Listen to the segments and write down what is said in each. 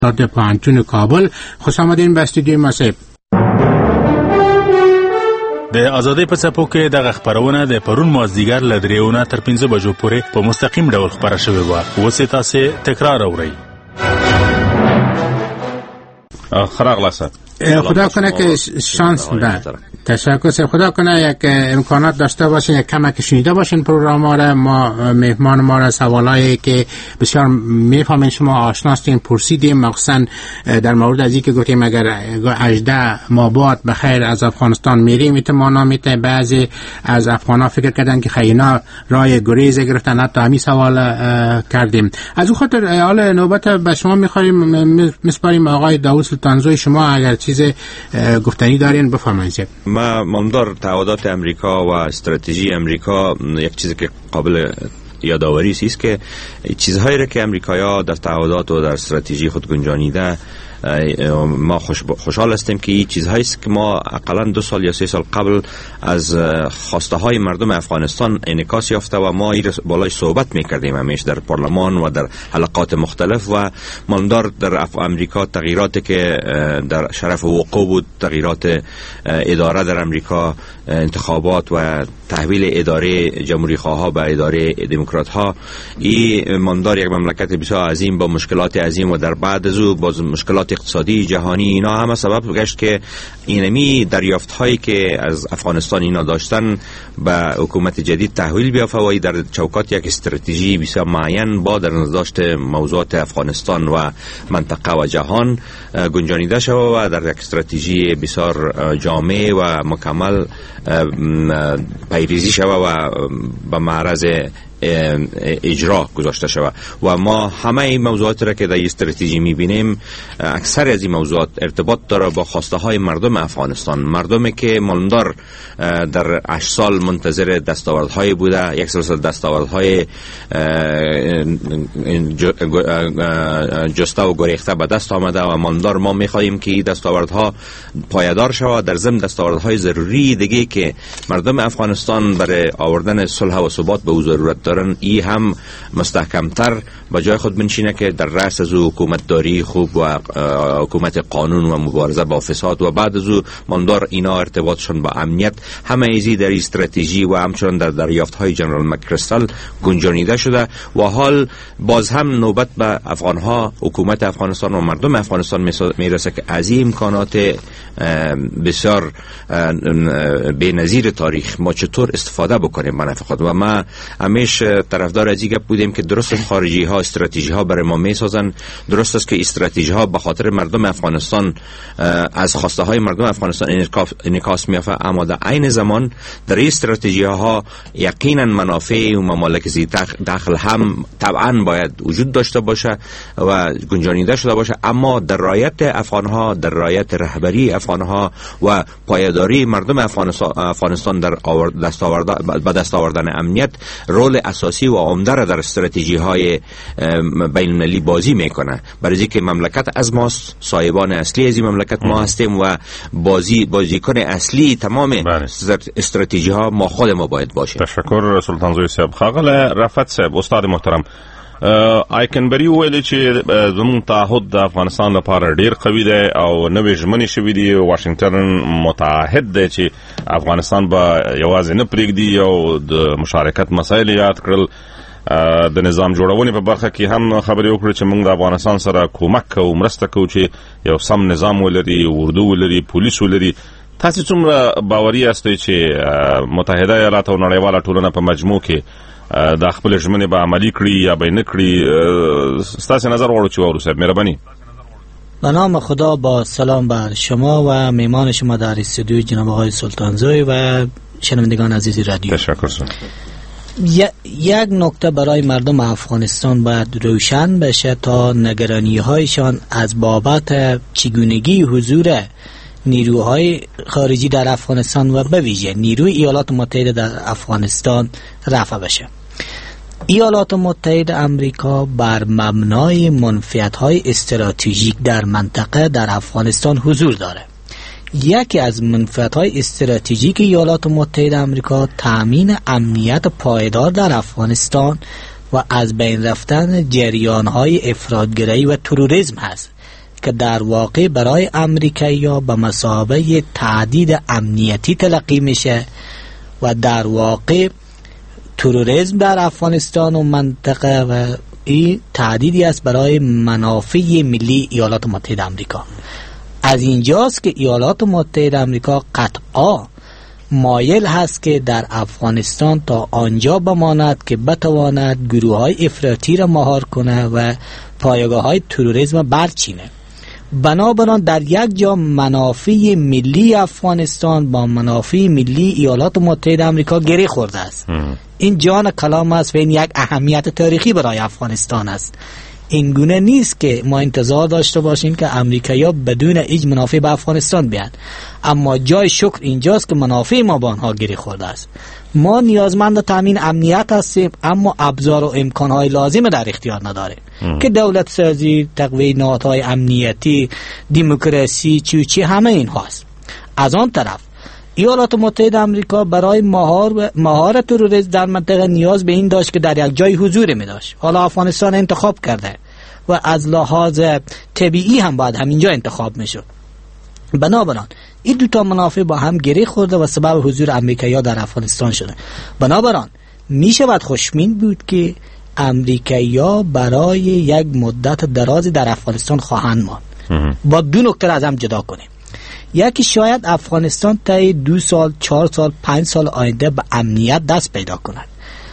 داد پوهنتون کابل. خوش آمدین به استودیوی ماسیب. د آزادۍ په څپو کې دغه خپرونه د پرون مازدیګر له 3 تر 5 بجو پورې په مستقیم ډول خپره شوې وه. اوس یې تاسې تکرار اورئ. خراغلاسه خدا کنه که شانس ده. تشکر. خدا کنه یک امکانات داشته باشین، یک کمک شنیده باشین پروگرام ما را. ما مهمان ما را سوالایی که بسیار میفهمین شما آشناستین پرسیدیم، مخصوصا در مورد از این که گفتیم اگر 18 ماه بعد بخیر از افغانستان میریم میتونه میته. بعضی از افغانا فکر کردن که خینا راه گریز گرفتن، حتی همین سوال کردیم. از اون خاطر حالا نوبت به شما میخوایم میسپاریم. آقای داوود سلطانزوی، شما اگر چیز گفتنی دارین بفرمایید. ما ممدار تعهدات امریکا و استراتژی امریکا یک چیزی که قابل یادآوری است که چیزهایی را که امریکایی‌ها در تعهدات و در استراتژی خود گنجانیده، ما خوشحال هستیم که این چیزهایی است که ما اقلا 2 سال یا 3 سال قبل از خواسته های مردم افغانستان انعکاس یافته و ما این بالای صحبت میکردیم همیشه در پارلمان و در حلقات مختلف. و ماندار در امریکا تغییراتی که در شرف وقوع بود، تغییرات اداره در امریکا، انتخابات و تحویل اداره جمهوری خواها به اداره دموکرات ها، این ماندار یک مملکت بسیار عظیم با مشکلات عظیم و در بعد از او با مشکلات اقتصادی جهانی، اینا همه سبب گشت که اینمی دریافت هایی که از افغانستان اینا داشتن به حکومت جدید تحویل بیافته و در چوکات یک استراتژی بسیار معین با در نظر داشت موضوعات افغانستان و منطقه و جهان گنجانیده شود و در یک استراتژی بسیار جامع و مکمل پیریزی شود و به معرض اجرا گذاشته شود. و ما همه این موضوعات را که در استراتژی میبینیم، اکثر از این موضوعات ارتباط داره با خواسته های مردم افغانستان، مردمی که ماندار در 8 سال منتظر دستاوردهای بوده، یک سلسله دستاوردهای جسته و گریخته به دست آمده و ماندار ما میخواهیم که این دستاوردها پایدار شود. در ضمن دستاوردهای ضروری دیگه که مردم افغانستان برای آوردن صلح و ثبات به او ضرورت دارن، ای هم مستحکمتر به جای خود بنشینه که در رأس از حکومت داری خوب و حکومت قانون و مبارزه با فساد و بعد از او ماندار اینا ارتباطشون با امنیت همه ایزی در استراتژی و همچنان در دریافت‌های جنرال مکریستال گنجانیده شده. و حال باز هم نوبت به افغانها، حکومت افغانستان و مردم افغانستان میرسه که از این امکانات بسیار بی‌نظیر تاریخ ما چطور استفاده بکنیم به نفع خود. و ما همیشه طرفدار از این گپ بودیم که درست خارجی ها استراتژی ها برای ما میسازن، درست است که استراتژی ها به خاطر مردم افغانستان از خواسته های مردم افغانستان انعکاس میافته، اما در عین زمان در این استراتژی ها یقینا منافع و ممالک ذی دخل هم طبعا باید وجود داشته باشه و گنجانیده شده باشه، اما در رعایت افغان ها، در رعایت رهبری افغان ها و پایداری مردم افغانستان در دست آوردن امنیت رول اساسی و عمده را در استراتژی های بین المللی بازی میکنه. برای اینکه مملکت از ماست، صاحبان اصلی از این مملکت ما هستیم و بازیکن اصلی تمام استراتژی ها ما خود ما باید باشه. تشکر سلطانزوی صاحب. خاغله رفعت صاحب، استاد محترم، آیکنبری ویل چې زموږ تعهد د افغانستان لپاره ډیر قوي دی او نوې ژمنې شوې دي. واشنگټن متعهد دی چې افغانستان به یوازې نه پرېږدي او د مشارکت مسایل یاد کړل. د نظام جوړونې په برخه کې هم خبرې وکړې چې موږ د افغانستان سره کومک کوو، مرسته کوو چې یو سم نظام ولري، اردو ولري، پولیس ولري. تاسو څومره باوري یاستئ چې متحده ایالات او نړیواله ټولنه په مجموع کې د خپل ژمنې به عملي کړي یا به نه کړي؟ ستاسو نظر غواړو چې واورو صاحب. مهرباني. به نام خدا، با سلام بر شما و میمان شما در استودیو جناب آقای سلطانزوی و شنوندگان عزیز رادیو. تشکر سر. یک نکته برای مردم افغانستان باید روشن بشه تا نگرانی هایشان از بابت چگونگی حضور نیروهای خارجی در افغانستان و به ویژه نیروی ایالات متحده در افغانستان رفع بشه. ایالات متحده آمریکا بر مبنای منفعت‌های استراتژیک در منطقه در افغانستان حضور داره. یکی از منفعت‌های استراتژیک ایالات متحده آمریکا تامین امنیت پایدار در افغانستان و از بین رفتن جریان‌های افراط‌گرایی و تروریسم هست. که در واقع برای امریکایی‌ها به مثابه تهدید امنیتی تلقی میشه و در واقع تروریسم در افغانستان و منطقه و این تهدیدی است برای منافع ملی ایالات متحده آمریکا. از اینجاست که ایالات متحده آمریکا قطعا مایل هست که در افغانستان تا آنجا بماند که بتواند گروه‌های افراطی را مهار کنه و پایگاه‌های تروریسم برچینه. بنابراین در یک جا منافع ملی افغانستان با منافع ملی ایالات متحده آمریکا گره خورده است. این جان کلام است و این یک اهمیت تاریخی برای افغانستان است. این گونه نیست که ما انتظار داشته باشیم که امریکایی‌ها بدون هیچ منافع به افغانستان بیان، اما جای شکر اینجاست که منافع ما با آنها گره خورده است. ما نیازمند تامین امنیت هستیم، اما ابزار و امکانهای لازم در اختیار نداریم که دولت سازی، تقویت نهادهای امنیتی، دموکراسی، چی همه این هاست. از آن طرف ایالات متحده آمریکا برای مهار تروریسم در منطقه نیاز به این داشت که در یک جای حضور می داشت. حالا افغانستان انتخاب کرده و از لحاظ طبیعی هم باید همینجا انتخاب می شد. بنابراین این دوتا منافع با هم گره خورده و سبب حضور امریکایی‌ها در افغانستان شده. بنابراین می شود خوشبین بود که امریکایی‌ها برای یک مدت درازی در افغانستان خواهند ماند. با دو نکته از هم جدا کنیم. یکی شاید افغانستان طی 2 سال، 4 سال، 5 سال آینده به امنیت دست پیدا کند،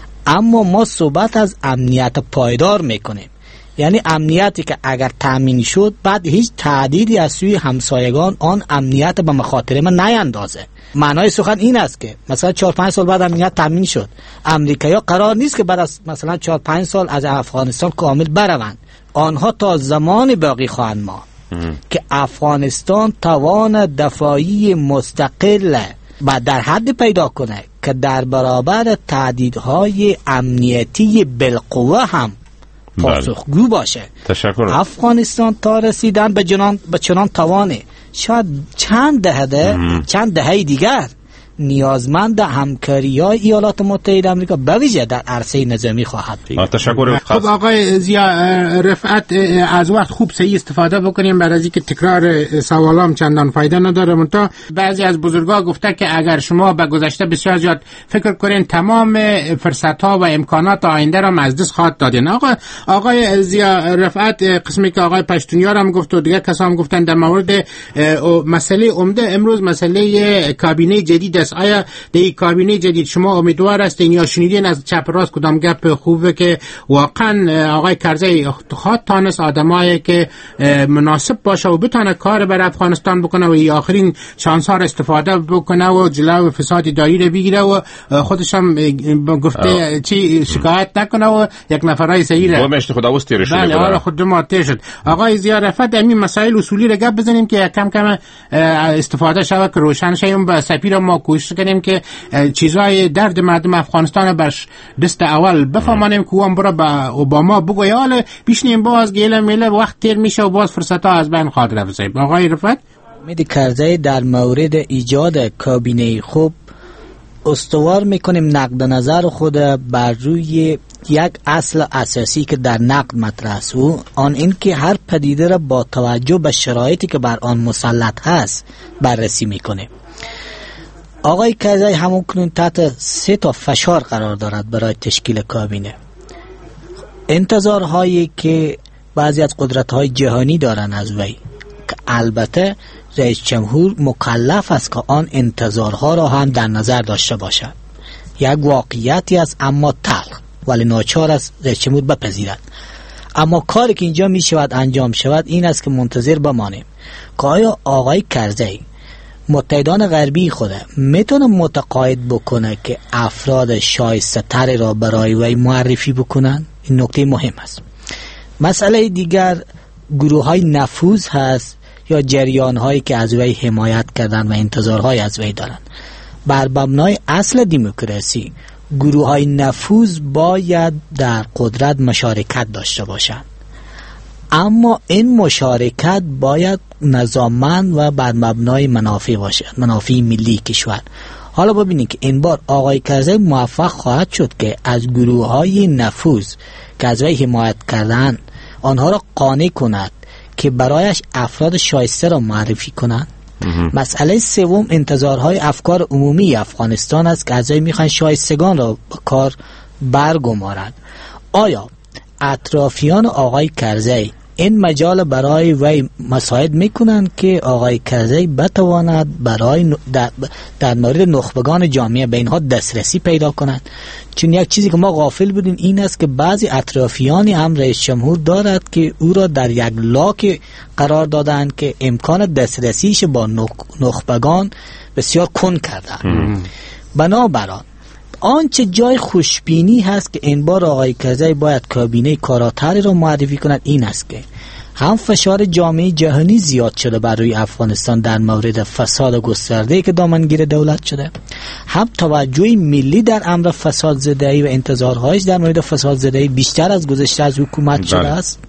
اما ما صحبت از امنیت پایدار میکنیم، یعنی امنیتی که اگر تامین شد بعد هیچ تهدیدی از سوی همسایگان آن امنیت به مخاطره ما نیندازه. معنای سخن این است که مثلا 4-5 سال بعد امنیت تامین شد، امریکایی‌ها قرار نیست که بعد از مثلا 4-5 سال از افغانستان کامل بروند، آنها تا زمان باقی خواهند ماند که افغانستان توان دفاعی مستقل و در حد پیدا کنه که در برابر تهدیدهای امنیتی بالقوه هم پاسخگو باشه. تشکر. افغانستان تا رسیدن به چنان توانه شاید چند دهه دیگر نیازمند همکاری‌های ایالات متحده آمریکا به ویژه در عرصه نظامی خواهد بود. تشکر. خب آقای ضیا رفعت، از وقت خوب صحیح استفاده بکنیم برای اینکه تکرار سوالام چندان فایده نداره. منتها بعضی از بزرگا گفته که اگر شما به گذشته بسیار زیاد فکر کنین تمام فرصت‌ها و امکانات آینده را از دست خواهد دادین. آقای ضیا رفعت، قسمی که آقای پشتونیار هم گفت و دیگر کسا هم گفتن در مورد مسئله عمده امروز مسئله کابینه جدید. آیا در این کابینه جدید شما امیدوار هستین یا شنیدین از چپ راست کدام گپ خوبه که واقعا آقای کرزی خواهد تانست آدمایی که مناسب باشه و بتونه کار بر افغانستان بکنه و این آخرین شانس ها را استفاده بکنه و جلو فساد اداری را بگیره و خودش هم گفته چی شکایت نکنه و یک نفرای صحیح را مشت خدا وستیره شده. بله، آره خود ما شد. آقای ضیا رفعت، همین مسائل اصولی را گپ بزنیم که کم کم استفاده شود که روشن شیم. با سفیر ما کوشش کنیم که چیزای درد مردم افغانستان برش دست اول بفهمانیم که اون برا با اوباما بگوی حالا بیشنیم باز گیله میله وقت تیر میشه و باز فرصت ها از بین خواهد رفت. آقای رفعت، امید کرزی در مورد ایجاد کابینه خوب استوار میکنیم نقد نظر خود بر روی یک اصل اساسی که در نقد مطرح است، آن این که هر پدیده را با توجه به شرایطی که بر آن مسلط هست بررسی میکنه. آقای کرزی همکنون تحت 3 تا فشار قرار دارد برای تشکیل کابینه. انتظارهایی که بعضی از قدرت‌های جهانی دارن از وی که البته رئیس جمهور مکلف است که آن انتظارها را هم در نظر داشته باشد. یک واقعیتی است اما تلخ، ولی ناچار است رئیس جمهور بپذیرد. اما کاری که اینجا می شود انجام شود این است که منتظر بمانیم که آیا آقای کرزی متحدان غربی خود میتونه متقاعد بکنه که افراد شایسته تر را برای وی معرفی بکنن. این نکته مهم است. مسئله دیگر گروه های نفوذ هست یا جریان هایی که از وی حمایت کردن و انتظارهای از وی دارن. بر مبنای اصل دموکراسی گروه های نفوذ باید در قدرت مشارکت داشته باشند، اما این مشارکت باید نظاممند و بر مبنای منافع باشد، منافع ملی کشور. حالا ببینید که این بار آقای کرزی موفق خواهد شد که از گروه های نفوذ که از وی حمایت کردن آنها را قانع کند که برایش افراد شایسته را معرفی کنند. مسئله سوم انتظارهای افکار عمومی افغانستان است که اعضای میخوان شایستگان را به کار برگمارند. آیا اطرافیان آقای کرزی این مجال برای وی مساعد میکنند که آقای کرزی بتواند برای در مورد نخبگان جامعه به اینها دسترسی پیدا کنند؟ چون یک چیزی که ما غافل بودیم این است که بعضی اطرافیانی هم رئیس جمهور دارد که او را در یک لاک قرار دادند که امکان دسترسیش با نخبگان بسیار کند کردند. بنابراین آنچه جای خوشبینی هست که این بار آقای کرزی باید کابینه کاراتری را معرفی کند این است که هم فشار جامعه جهانی زیاد شده بر روی افغانستان در مورد فساد گسترده که دامنگیر دولت شده، هم توجه ملی در امر فساد زدایی و انتظارهایش در مورد فساد زدایی بیشتر از گذشته از حکومت شده است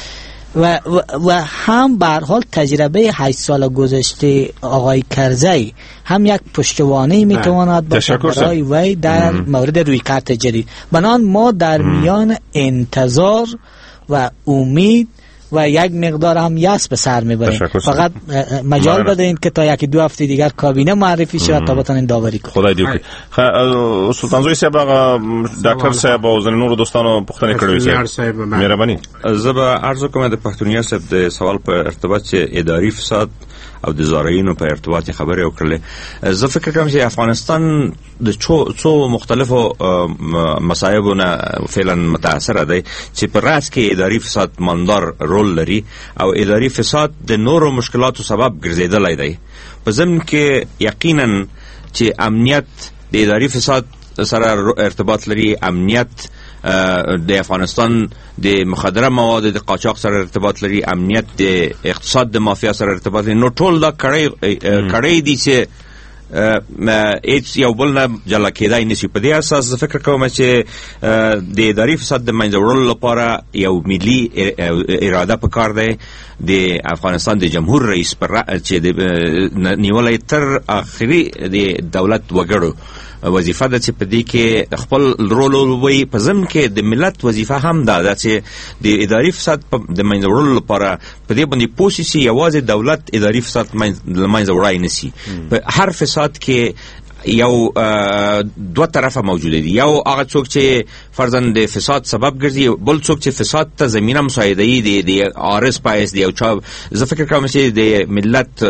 و هم به هر حال تجربه 8 سال گذشته آقای کرزی هم یک پشتوانه میتواند برای وی در مورد رویکرد جدید. بنابراین ما در میان انتظار و امید و یک مقدار هم یأس به سر میبریم. فقط مجال بدهید که تا 1-2 هفته دیگر کابینه معرفی شود تا بتونین داوری کنید. خدای دې وکړي. سلطانزوی صاحب ډاکټر صاحب او ځینې نورو دوستانو پوښتنه کړې وي. مهرباني. زه به عرض کوم د پښتونیا صاحب د سوال په ارتباط چې اداري فساد او د زارعینو په ارتباط خبرې وکړلې. زه فکر کوم چې افغانستان د څو مختلفو مصایبو نه فعلا متاثر دی چې په راس کې اداري فساد ماندار رول لري او اداري فساد د نورو مشکلاتو سبب ګرځیدلی دی. په ضمن کې یقینا چې امنیت د اداري فساد سره ارتباط لري، امنیت د افغانستان د مخدره مواد د قاچاق سره ارتباط لري، امنیت د اقتصاد د مافیا سره ارتباط لري. نو ټول دا کړی دي چې هیڅ یو بل نه جلا کېدای نشي. په دې اساس زه فکر کوم چې د اداري فساد د منځه وړلو لپاره یو ملي اراده پکار دی. د افغانستان د جمهور رئیس پر چې نیولای تر اخري د دولت وګړو وظیفه ده چې په دې کې خپل رول وي. په ضمن کې د ملت وظیفه هم ده چې د اداري فساد د منځه وړلو لپاره په دې باندې پوه شي یوازې دولت اداري فساد له منځه وړای نشي. په هر فساد کې یو دو طرفه موجوده دي. یو هغه څوک چې فرضاً د فساد سبب ګرځي، بل څوک چې فساد ته زمینه مساعده‌ای دي د آرس پایس دی او چا. زه فکر کوم چې د ملت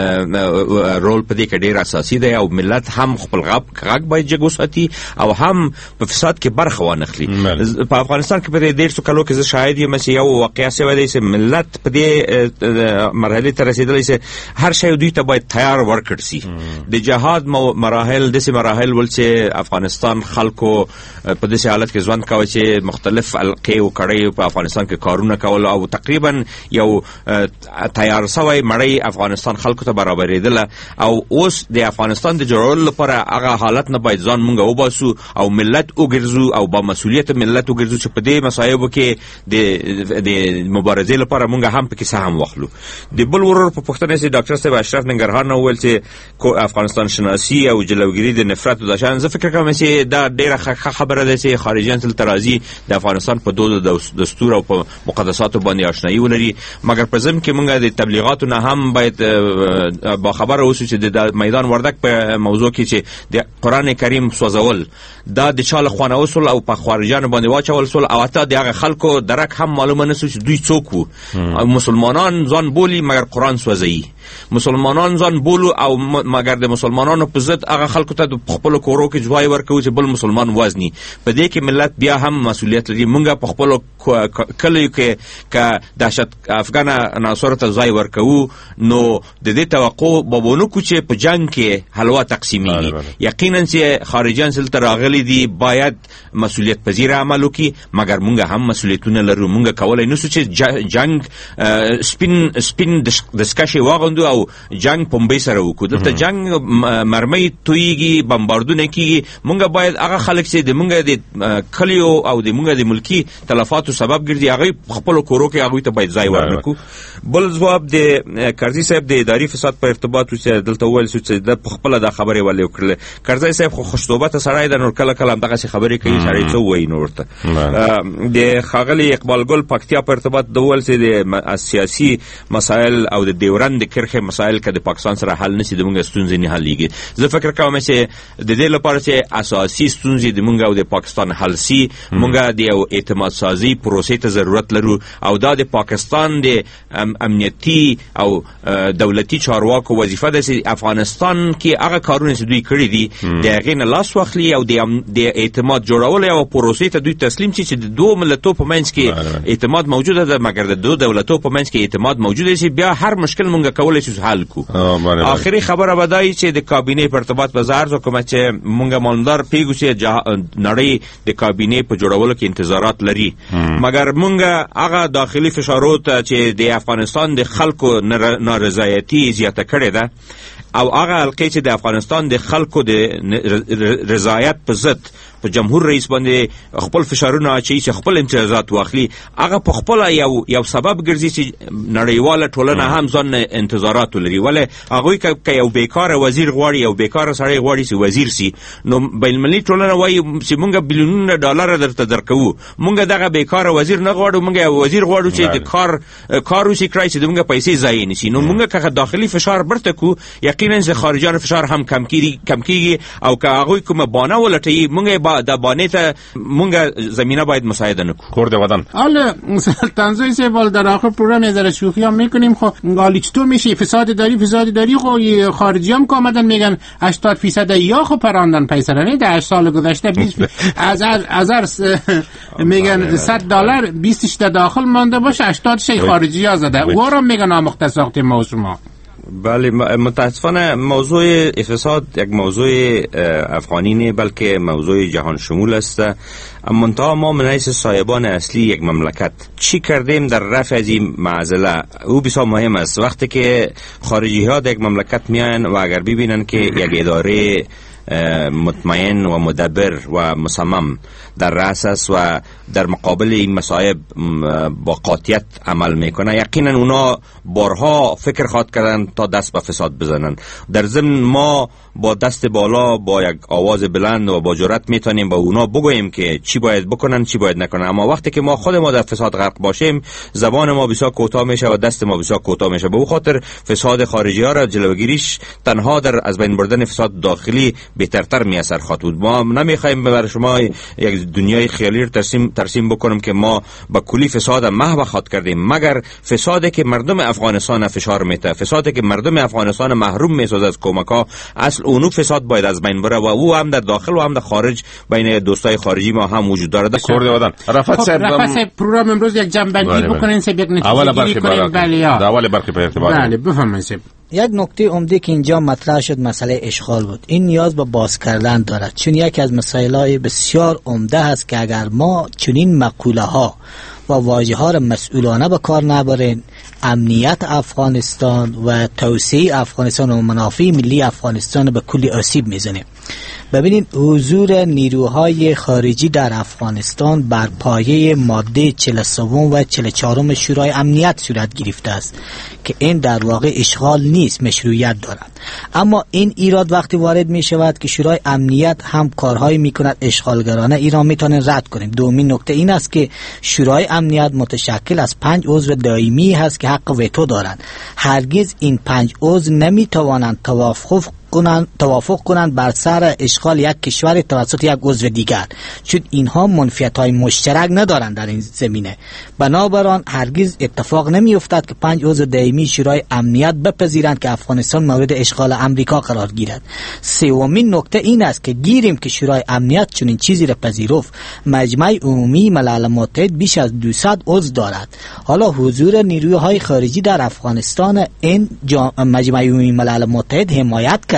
رول په دې کې ډیر اساسي دی او ملت هم خپل غږ باید جګ وساتي او هم په فساد کې برخه وانخلي. په افغانستان کې په دې 150 کلو کې زه شاهد یم چې یو واقعیا شوی دی چې ملت په دې مرحله ته رسیدلی چې هر شی دوی ته باید تیار ورکړ شي. د جهاد مراحل دسي مراحل ول چې افغانستان خلکو په داسې حالت کې ځوان کاوه چې مختلف القې او کړې په افغانستان کې کارونه کول او تقریبا یو تیار شوی مړی افغانستان خلکو ته برابرېدل. او اوس د افغانستان د جوړولو لپاره هغه حالت نه باید ځان مونږ وباسو او ملت وګرځو او با مسؤلیت ملت وګرځو چې په دې مسایبو کې د مبارزې لپاره مونږ هم پکې سهم واخلو. د بل ورور په پښتنه چې ډاکټر صاحب اشرف ننګرهار نو ویل چې افغانستان شناسی او جلوګیری د نفرت د شان. زه فکر کوم چې دا ډیره خبره ده چې خارجیان تل ترازی د افغانستان په دود دستور او په مقدساتو باندې آشنایی ولري. مګر په ځم کې مونږ د تبلیغاتو نه هم باید با خبره اوسو چې د میدان وردک په موضوع کې چې د قران کریم سوځول دا د چاله خوانه وصول او په خارجیان باندې واچول سول او حتی دغه خلکو درک هم معلومه نسو چې دوی څوک وو. مسلمانان ځان بولی مګر قران سوځي، مسلمانان ځان بولو او مګر د مسلمانانو په ضد هغه خلکو ته د خپل کورو کې ځوای ورکوي چې بل مسلمان وزني. په دې کې ملت بیا هم مسؤلیت لري. مونږ په خپل کلیو کې ک دهشت افغان عناصر ته ځای ورکوو نو د دې توقع بابونو کو چې په جنگ کې حلوا تقسیمي. یقینا چې خارجيان سلطه راغلي دي باید مسؤلیت پذیر عمل وکړي مګر مونږ هم مسؤلیتونه لرو. مونږ کولای نشو چې جنگ سپین د سکشي واغوندو راوړو او جنگ پنبې سره وکړو. دلته جنگ مرمۍ تویږي، بمباردونه کیږي. مونږ باید هغه خلک چې د مونږ د کلیو او د مونږ د ملکی تلفاتو سبب ګرځي هغه خپل کورو کې هغه ته باید ځای ورنکو. بل جواب د کرزي صاحب د اداري فساد په ارتباط چې دلته ویل چې د خپل د خبرې ولې وکړل. کرزي صاحب خو خوشتوبه سړی د نور کله کله دغه خبرې کوي سړی څه وایي نورته. د خاغلی اقبال ګل پکتیا په ارتباط د ول چې د سیاسي مسائل او د ډیورند کرخه مسائل کده پاکستان سره حل نشي د مونږ ستونزې نه حلېږي. زه فکر کوم چې د دې لپاره چې اساسي ستونزې د مونږ او د پاکستان حل سي، مونږ د یو اعتماد سازي پروسې ته ضرورت لرو او دا د پاکستان د امنیتي او دولتي چارواکو وظیفه ده چې افغانستان کې هغه کارونه چې دوی کړی دي د هغې نه لاس واخلي او د اعتماد جوړول او پروسې ته دوی تسلیم شي چې د دوه ملتونو په منځ کې اعتماد موجوده ده، مګر د دوه دولتونو په منځ کې اعتماد موجوده شي بیا هر مشکل مونږ کولای شو حل کو. آخري خبره بدای چې د کابینه په ارتباط په زارز کوم چې مونږ مالدار پیګو چې نړۍ د کابینه په جوړولو کې انتظارات لري، مګر مونږ هغه داخلي فشارات چې د افغانستان د خلکو نارضایتي زیاته کړې ده او هغه حلقې چې د افغانستان د خلکو د رضایت په ضد په جمهور رئیس باندې خپل فشارونه اچي چې خپل امتیازات واخلي، هغه په خپل یو سبب ګرځي چې نړیواله ټولنه هم ځان انتظارات لري. ولې هغه کې یو بیکاره وزیر غواړي، یو بیکاره سړی غواړي چې وزیر سي، نو بین المللي ټولنه وایي چې مونږ بلیونونه ډالر درته درکو، مونږ دغه بیکاره وزیر نه غواړو، مونږ یو وزیر غواړو چې د کار وشي کړی چې مونږ پیسې ضایع نشي. نو مونږ که داخلي فشار برته کو یقینا چې خارجان فشار هم کم کیږي او که هغه کومه بانه ولټي مونږ د بانه ته مونږ زمینه باید مساعده نکو. کورد وطن حالا تنظیم سوال در آخر پروگرام یه ذره شوخی هم میکنیم. خب حالا چطور میشه فساد داری خب خارجی هم که آمدن میگن 80% یا خب پراندن پیسرانه در 8 سال گذشته 20 از میگن $100 20 داخل مانده باشه 80 شی خارجی ها زده او را میگن آموخته ساخته ما شما. بله متاسفانه موضوع فساد یک موضوع افغانی نه بلکه موضوع جهان شمول است. منتها ما من حیث صاحبان اصلی یک مملکت چی کردیم در رفع از این معضله او بسیار مهم است. وقتی که خارجی ها در یک مملکت میان و اگر ببینن که یک اداره مطمئن و مدبر و مصمم در رأس است و در مقابل این مصائب با قاطعیت عمل میکنه، یقینا اونا بارها فکر خواهد کردن تا دست به فساد بزنن. در ضمن ما با دست بالا با یک آواز بلند و با جرأت میتونیم با اونا بگوییم که چی باید بکنن چی باید نکنن، اما وقتی که ما خود ما در فساد غرق باشیم زبان ما بسیار کوتاه میشه و دست ما بسیار کوتاه میشه. به او خاطر فساد خارجی ها را جلوگیریش تنها در از بین بردن فساد داخلی بهترتر میاثر خواهد بود. ما نمیخوایم برای شما یک دنیای خیالی ترسیم بکنم که ما با کلی فساد محو خواهد کردیم، مگر فسادی که مردم افغانستان فشار میته، فسادی که مردم افغانستان محروم میسازه از کمک‌ها، اصل اونو فساد باید از بین بره و او هم در داخل و هم در خارج بین دوستای خارجی ما هم وجود داره. رفعت صاحب پروگرام امروز یک جنبندی بکنین سه یک نتیجه کنیم. اول برخی به ارتباط بله بفرمایید. یک نکته عمده که اینجا مطرح شد مسئله اشغال بود. این نیاز به باز کردن دارد، چون یکی از مسائل‌های بسیار عمده است که اگر ما چنین مقوله ها و واژه ها را مسئولانه به کار نبریم، امنیت افغانستان و توسعه افغانستان و منافع ملی افغانستان به کلی آسیب میزنه. ببینید حضور نیروهای خارجی در افغانستان بر پایه ماده 43 و 44 شورای امنیت صورت گرفته است که این در واقع اشغال نیست، مشروعیت دارد. اما این ایراد وقتی وارد می شود که شورای امنیت هم کارهایی می کند اشغالگرانه، ایران می تونه رد کنیم. دومین نکته این است که شورای امنیت متشکل از 5 عضو دائمی هست که حق ویتو دارند. هرگز این 5 عضو نمی توانند توافق کنند بر سر اشغال یک کشور توسط یک عضو دیگر، چون اینها منفیت‌های مشترک ندارند در این زمینه. بنابراین هرگز اتفاق نمی افتد که 5 عضو دائمی شورای امنیت بپذیرند که افغانستان مورد اشغال امریکا قرار گیرد. سومین نکته این است که گیریم که شورای امنیت چون این چیزی را پذیرفت، مجمع عمومی ملل متحد بیش از 200 عضو دارد. حالا حضور نیروهای خارجی در افغانستان این مجمع عمومی ملل متحد حمایت کرد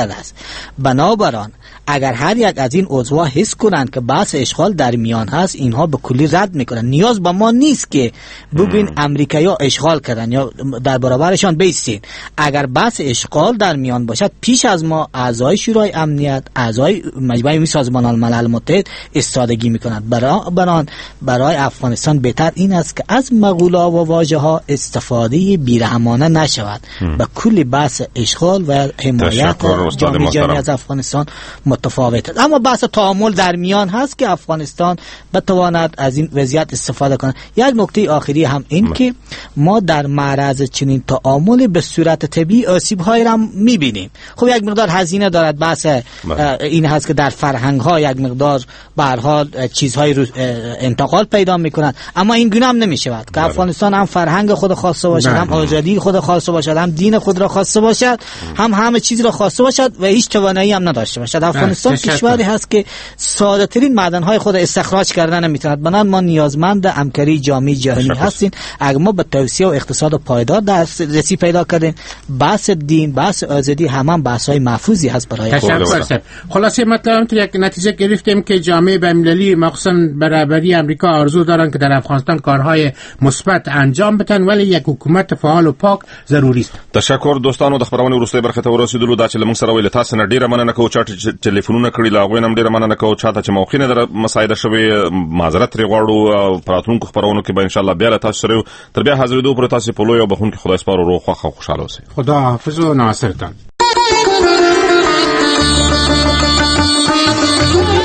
کرده است. بنابراین اگر هر یک از این عضوها حس کنند که بحث اشغال در میان هست، اینها به کلی رد میکنن. نیاز به ما نیست که بگین امریکایی‌ها اشغال کردن یا در برابرشان بیستین. اگر بحث اشغال در میان باشد، پیش از ما اعضای شورای امنیت، اعضای مجمع عمومی سازمان ملل متحد استادگی میکنند. برای افغانستان بهتر این است که از مقوله و واژه ها استفاده بیرحمانه نشود. به کل بحث اشغال و حمایت جامعه از افغانستان متفاوت است. اما بحث تعامل در میان هست که افغانستان بتواند از این وضعیت استفاده کند. یک نکته آخری هم این که ما در معرض چنین تعامل به صورت طبیعی آسیب‌هایی را می‌بینیم. خب یک مقدار هزینه دارد. بحث این هست که در فرهنگ‌ها یک مقدار به هر حال چیزهای انتقال پیدا می‌کنند، اما این گونه هم نمی‌شود که افغانستان هم فرهنگ خود خواسته باشد، هم آزادی خود خواسته باشد، هم دین خود را خواسته باشد، هم همه چیز را خواسته باشد و هیچ توانایی هم نداشته باشد. افغانستان کشوری هست که ساده ترین معدن‌های خود استخراج کردن نمی‌تواند. بنابراین ما نیازمند همکاری جامعه جهانی هستیم. اگر ما به توسعه و اقتصاد پایدار دسترسی پیدا کردیم، بحث دین، بحث آزادی هم بحث‌های محفوظی هست برای خلاصه مطلب که یک نتیجه گرفتیم که جامعه بین‌المللی مخصوصاً برابری امریکا آرزو دارن که در افغانستان کارهای مثبت انجام بدن، ولی یک حکومت فعال و پاک ضروری است. تشکر دوستانو، د خبرونې وروستۍ برخه ته ورسېدلو. دا چې لمونږ سره ویل تاسو نه ډیره مننه کوو، چې ټلیفونونه کړي لا غوې نم ډیره مننه کوو، چاته چې موقع نه در مساعده شوي معذرت لري غواړو. پراتونکو خبرونو کې به ان شاء الله بیا له تاسو سره تر بیا حاضرېدو پر تاسو په لوی او بخون کې خدای سپارو روغ خوښ او خوشاله اوسئ. خدا حافظ و ناصرتان.